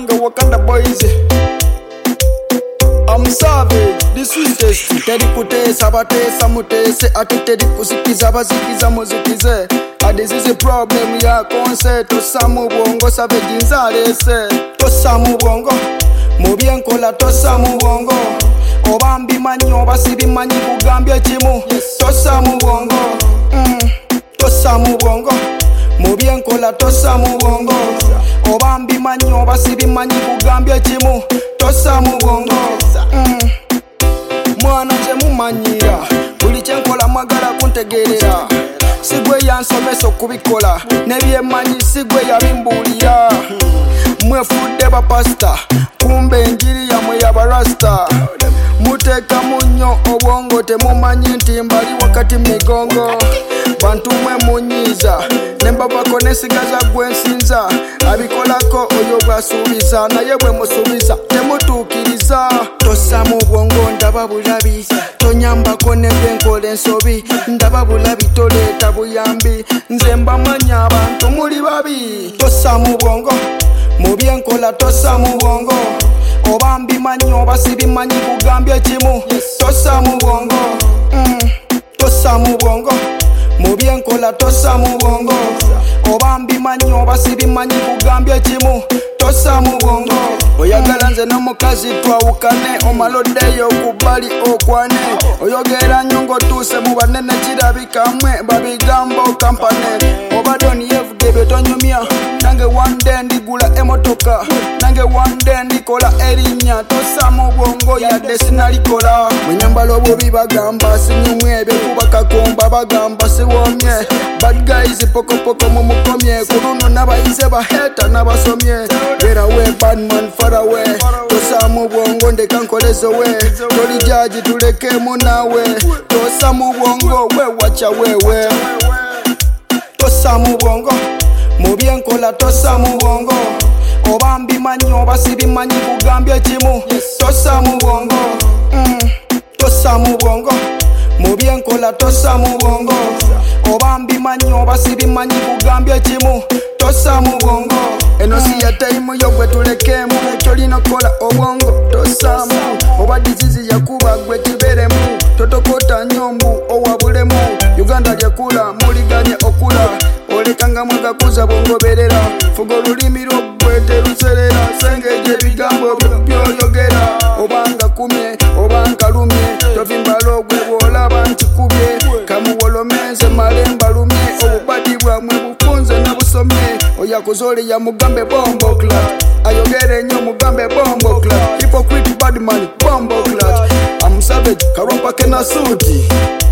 wange Wakanda boys. I'm savage, the sweetest. Tedi kutesa batesa mutese, ati tedi kusikiza bazikiza muzikize. This is a problem ya konse. Tosa mu bongo savage nzalese. Tosa mu bongo mubye nkola, tosa mu bongo obambi manyi oba sibimanyi kugambye kimu. Tosa mu bongo tosa mu bongo mubye nkola, tosa mu bongo obambi manyi oba sibimanyi kugambye kimu. Tosa mu bongo mwana nze mumanyira buli kyenkola mwagala kuntegerera. Sigwe yansomesa okubikola nebyemanyi sigwe yabimbuulira. Mwefudde bapasita kumbe enjiri yamwe yabarasta. Muteeka munyo obwongo temumanyi nti mbali wakati migongo. Bantu mwe munyiiza nembavako nesigaza gwe nsinza. Abikolako oyo bwasuubiza naye bwe musuubiza temutuukiriza. Tossa mu bwongo ndaba bulabi, tonyambako nebyenkola ensobi. Ndaba bulabi toleeta buyambi, nze mbamanya abantu muli babi. Tossa mu bwongo mubyenkola, tossa mu bwongo obambi manyi oba sibimanyi kugambye kimu. Tossa mu bwongo tossa mu bwongo mubyenkola, tossa mu bwongo obambi manyi oba sibimanyi kugambye kimu. Tossa mu bwongo oyagala nze n'omukazi twawukane, omaloddeyo okubbali okwane. Oyogera nnyo ng'otuuse mu banene kirabikamwe babigambo kampane. Obadde oniyevuge byetonyumya nange one day ndigula emotoka, nange one day ndikola erinnya. Tossa mu bwongo yadde sinalikola. Mwenyambala obubi bagamba sinyumwe, byekuba kakomba bagamba siwomye. Bad guys pokopoko mumukomye, kuluno n'abayize baheta n'abasomye. Get away bad man far away. Tossa mu bwongo ndeka nkolezowe, toli jaji tulekemu nawe. Tossa mu bwongo we wacha wewe. Tossa mu bwongo mubyenkola, tossa mu bwongo obambi manyi oba sibimanyi kugambye kimu. Tossa mu bwongo tossa mu bwongo mubyenkola, tossa mu bwongo obambi manyi oba sibimanyi kugambye kimu. Tossa mu bwongo eno si ya time yo gwe tulekemu. Tolina kola obwongo tossamu, oba dizizi yakuba gwe kiberemu. Totokota nyombu owabulemu, Uganda lyakula muliganye okula. Olekanga mwagakuza bongoberera, fuga olulimi lwo gwe teruserera. Sengeje ebigambo byoyogera, obanga kumye obanga lumye. Tovimbala ogwe bwolaba nkikubye, kamuwolomenze malemba lumye. Obubadi bwamwe bufunze nabusomye, oyakuzole ya mugambe bombo clat. Ayogere nnyo mugambe bombo clat. Hypocrite bad man bombo clat. I'm savage karompa kena suti.